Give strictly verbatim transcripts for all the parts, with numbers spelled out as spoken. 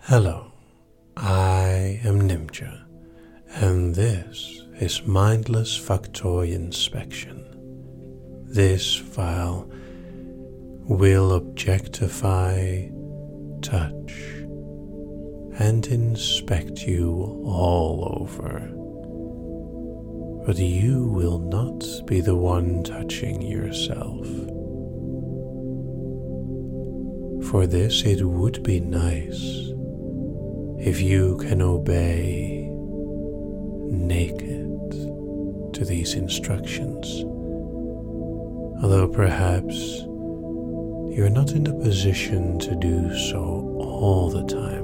Hello, I am Nimja, and this is Mindless Factoid Inspection. This file will objectify, touch, and inspect you all over. But you will not be the one touching yourself. For this it would be nice if you can obey naked to these instructions, although perhaps you're not in a position to do so all the time.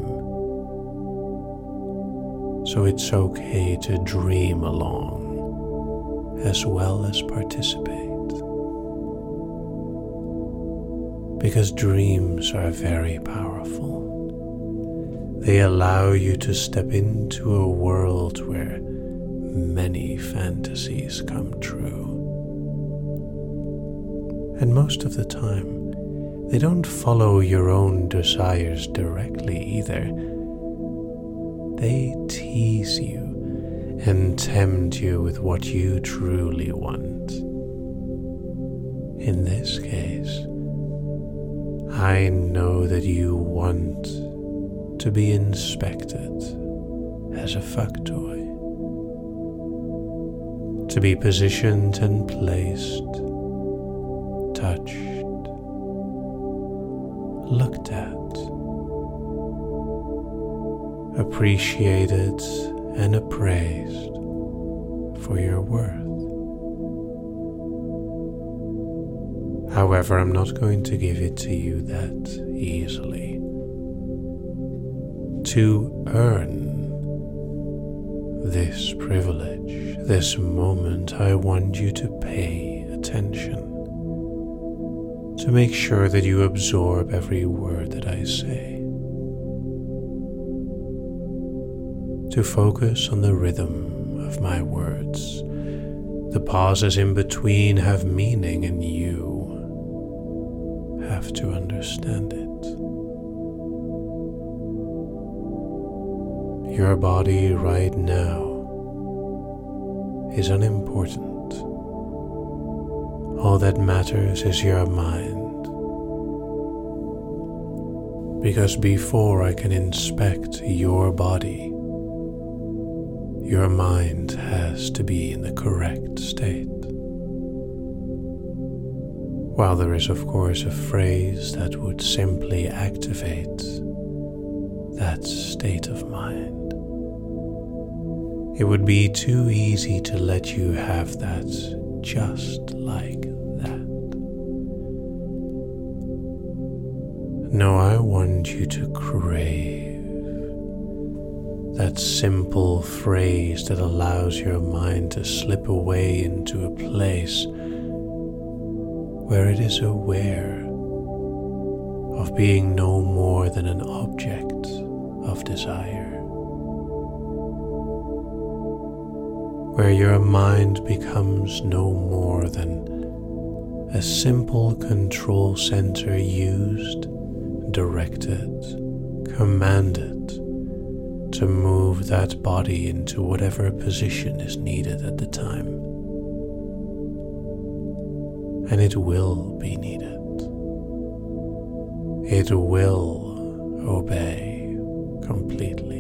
So it's okay to dream along as well as participate. Because dreams are very powerful. They allow you to step into a world where many fantasies come true. And most of the time, they don't follow your own desires directly either. They tease you and tempt you with what you truly want. In this case, I know that you want to be inspected as a factoid, to be positioned and placed, touched, looked at, appreciated and appraised for your worth. However, I'm not going to give it to you that easily. To earn this privilege, this moment, I want you to pay attention, to make sure that you absorb every word that I say, to focus on the rhythm of my words. The pauses in between have meaning, and you have to understand it. Your body right now is unimportant. All that matters is your mind. Because before I can inspect your body, your mind has to be in the correct state. While there is of course a phrase that would simply activate that state of mind, it would be too easy to let you have that just like that. No, I want you to crave that simple phrase that allows your mind to slip away into a place where it is aware of being no more than an object of desire. Where your mind becomes no more than a simple control center used, directed, commanded to move that body into whatever position is needed at the time. And it will be needed. It will obey completely.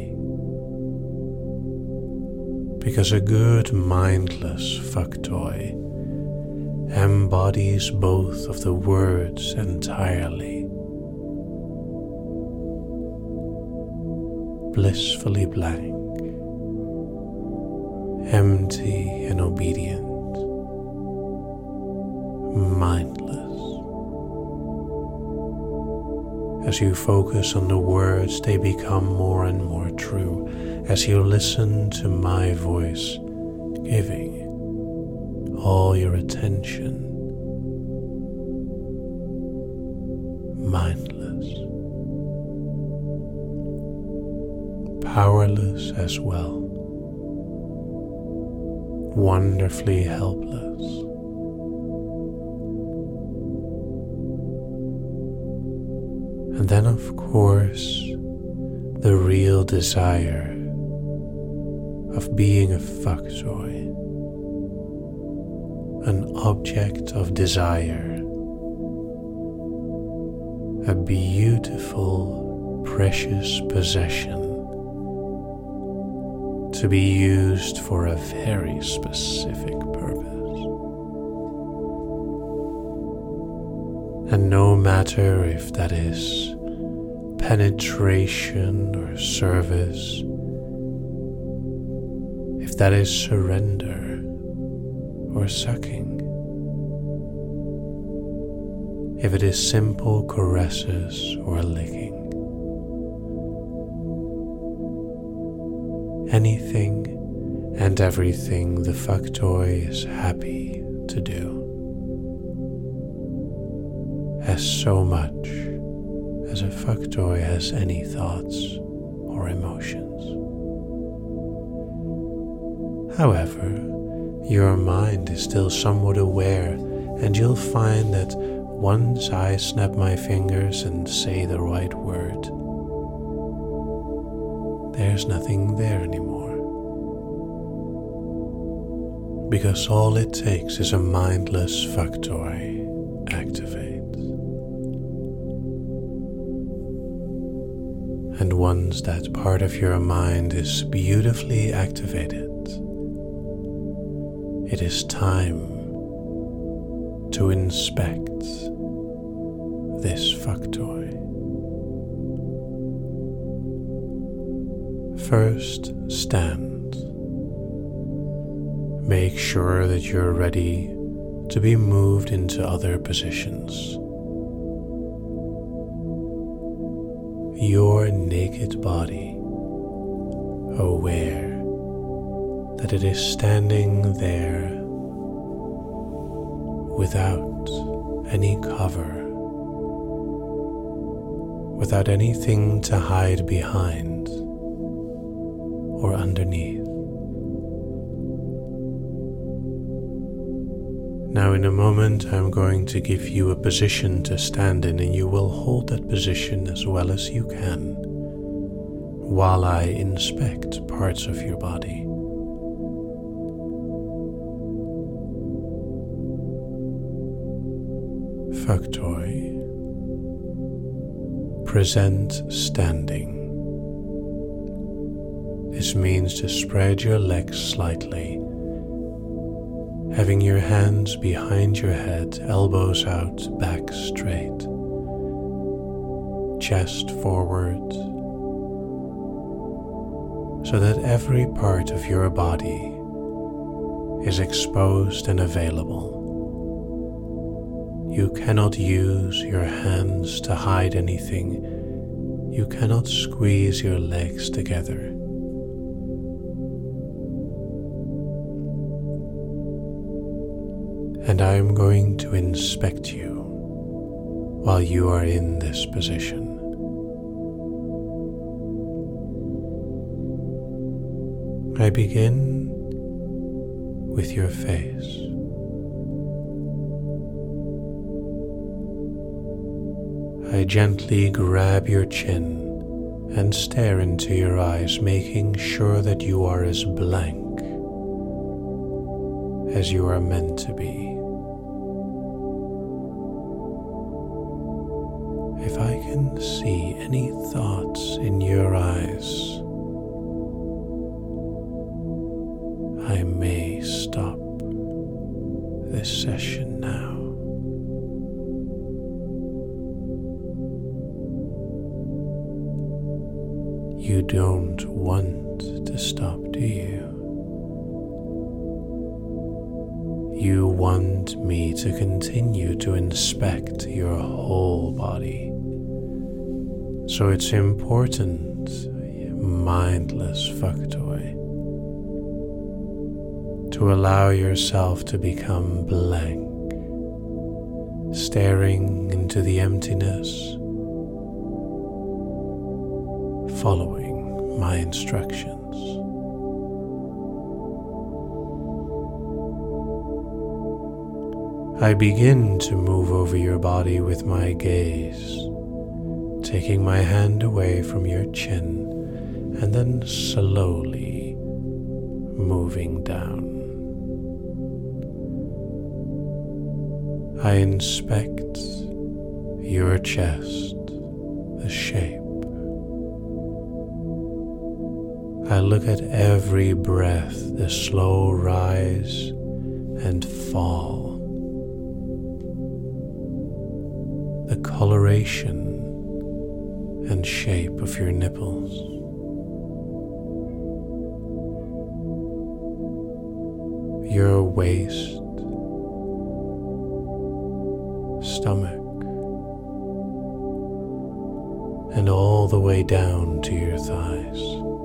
Because a good mindless factoid embodies both of the words entirely. Blissfully blank, empty and obedient, mindless. As you focus on the words, they become more and more true. As you listen to my voice, giving all your attention, mindless, powerless as well, wonderfully helpless. And then, of course, the real desire of being a fuck toy, an object of desire, a beautiful, precious possession to be used for a very specific purpose. And no matter if that is penetration or service, if that is surrender or sucking, if it is simple caresses or licking, anything and everything the fuck toy is happy to do, as so much as a fuck toy has any thoughts or emotions. However, your mind is still somewhat aware, and you'll find that once I snap my fingers and say the right word, there's nothing there anymore. Because all it takes is a mindless fuck toy activate. And once that part of your mind is beautifully activated, it is time to inspect this fuck toy. First, stand. Make sure that you're ready to be moved into other positions. Your naked body, aware that it is standing there without any cover, without anything to hide behind or underneath. Now in a moment I'm going to give you a position to stand in, and you will hold that position as well as you can while I inspect parts of your body. Fuck toy. Present standing. This means to spread your legs slightly, having your hands behind your head, elbows out, back straight, chest forward, so that every part of your body is exposed and available. You cannot use your hands to hide anything. You cannot squeeze your legs together. And I am going to inspect you while you are in this position. I begin with your face. I gently grab your chin and stare into your eyes, making sure that you are as blank as you are meant to be. If I can see any thoughts in your eyes, I may stop this session now. You don't want to stop, do you? You want me to continue to inspect your whole body. So it's important, mindless fuck toy, to allow yourself to become blank, staring into the emptiness, following my instructions. I begin to move over your body with my gaze, taking my hand away from your chin and then slowly moving down. I inspect your chest, the shape. I look at every breath, the slow rise and fall, the coloration and shape of your nipples. Your waist, stomach, and all the way down to your thighs.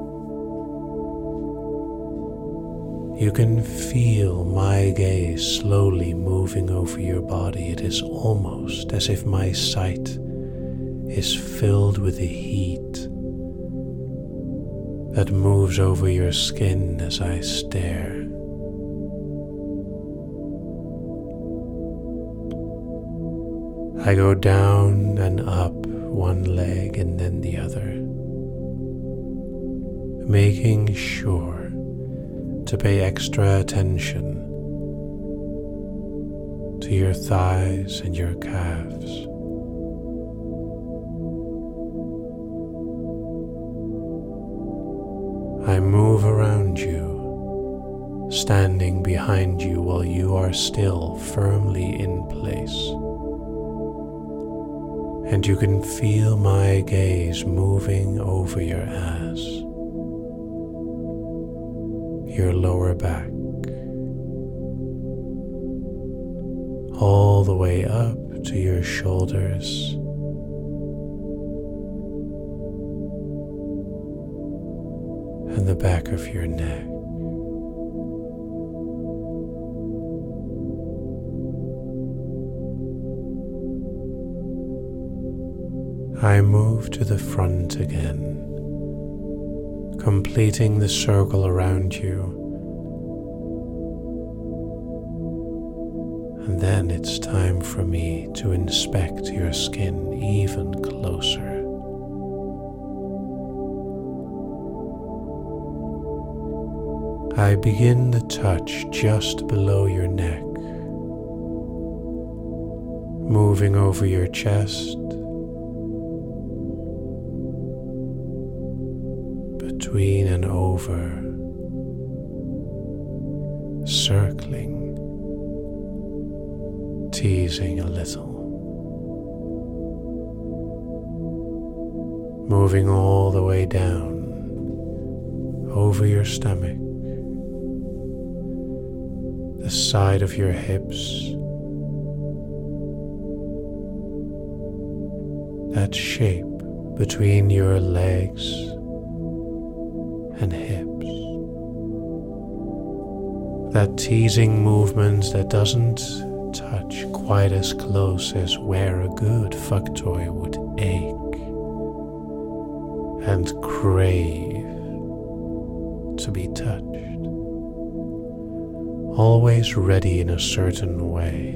You can feel my gaze slowly moving over your body. It is almost as if my sight is filled with the heat that moves over your skin as I stare. I go down and up one leg and then the other, making sure to pay extra attention to your thighs and your calves. I move around you, standing behind you while you are still firmly in place. And you can feel my gaze moving over your ass, your lower back, all the way up to your shoulders, and the back of your neck. I move to the front again, completing the circle around you, and then it's time for me to inspect your skin even closer. I begin the touch just below your neck, moving over your chest, between and over, circling, teasing a little, moving all the way down over your stomach, the side of your hips, that shape between your legs and hips, that teasing movement that doesn't touch quite as close as where a good fuck toy would ache and crave to be touched, always ready in a certain way.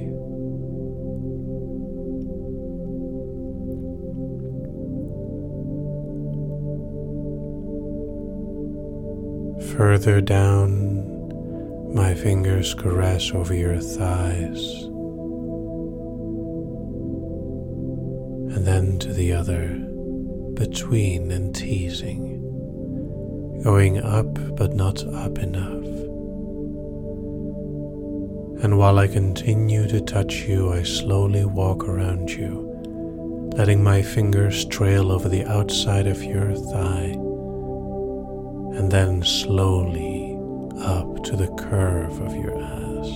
Further down, my fingers caress over your thighs, and then to the other, between and teasing, going up but not up enough. And while I continue to touch you, I slowly walk around you, letting my fingers trail over the outside of your thigh, and then slowly up to the curve of your ass.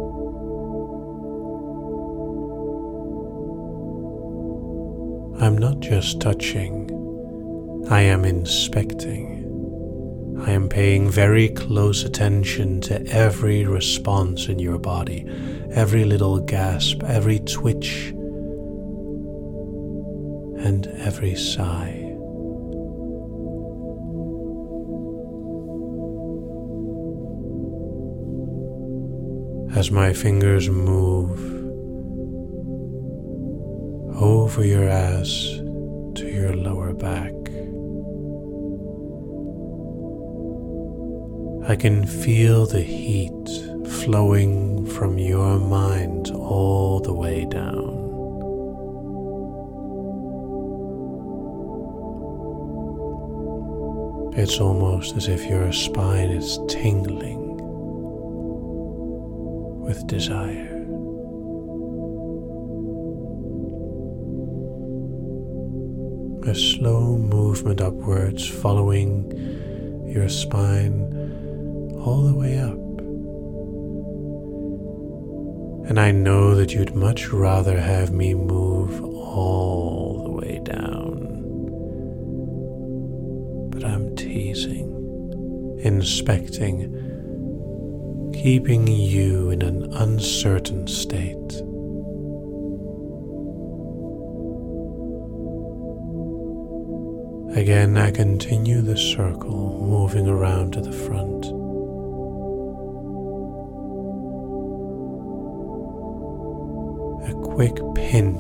I'm not just touching, I am inspecting. I am paying very close attention to every response in your body, every little gasp, every twitch, and every sigh. As my fingers move over your ass to your lower back, I can feel the heat flowing from your mind all the way down. It's almost as if your spine is tingling with desire. A slow movement upwards, following your spine all the way up. And I know that you'd much rather have me move all the way down. But I'm teasing, inspecting, keeping you in an uncertain state. Again, I continue the circle, moving around to the front. A quick pinch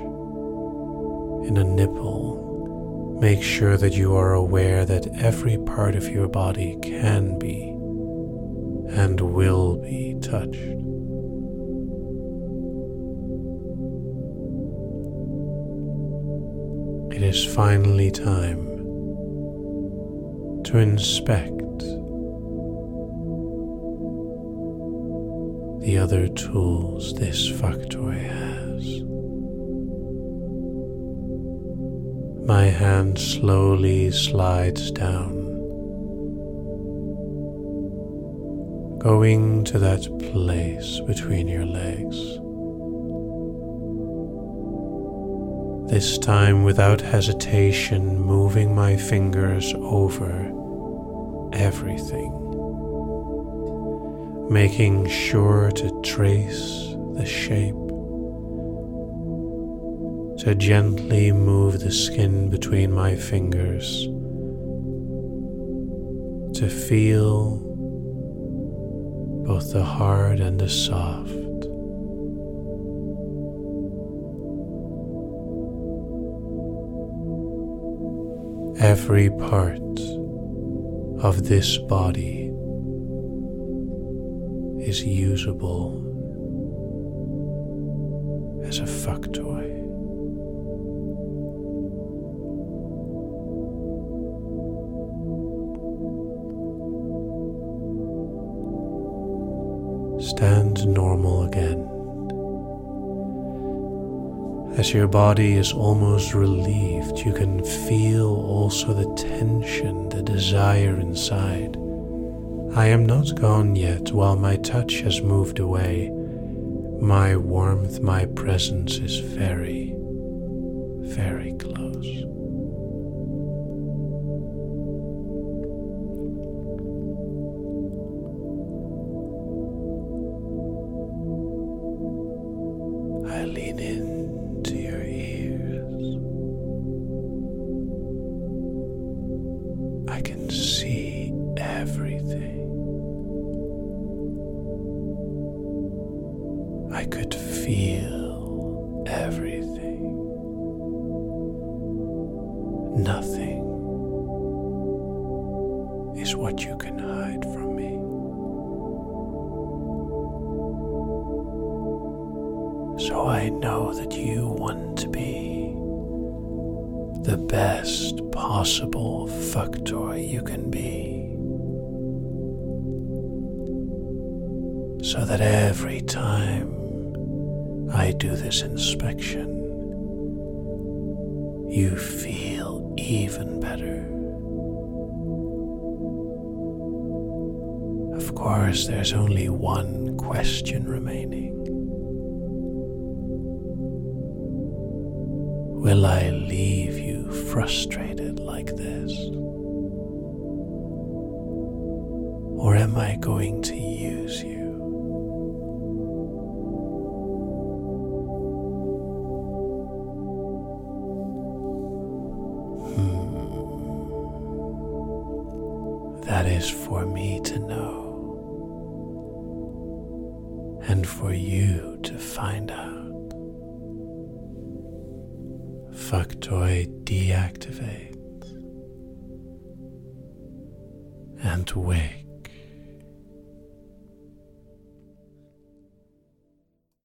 in a nipple. Make sure that you are aware that every part of your body can be and will be touched. It is finally time to inspect the other tools this factoid has. My hand slowly slides down, going to that place between your legs. This time, without hesitation, moving my fingers over everything, making sure to trace the shape, to gently move the skin between my fingers, to feel both the hard and the soft. Every part of this body is usable as a fuck toy. Stand normal again. As your body is almost relieved, you can feel also the tension, the desire inside. I am not gone yet. While my touch has moved away, my warmth, my presence is very, very close. I lean in to your ears. I can see everything. I could feel everything. Nothing is what you can hide from me. So I know that you want to be the best possible fuck toy you can be. So that every time I do this inspection, you feel even better. Of course, there's only one question remaining. Will I leave you frustrated like this? Or am I going to use you? That is for me to know, and for you to find out. Factoid deactivate and wake.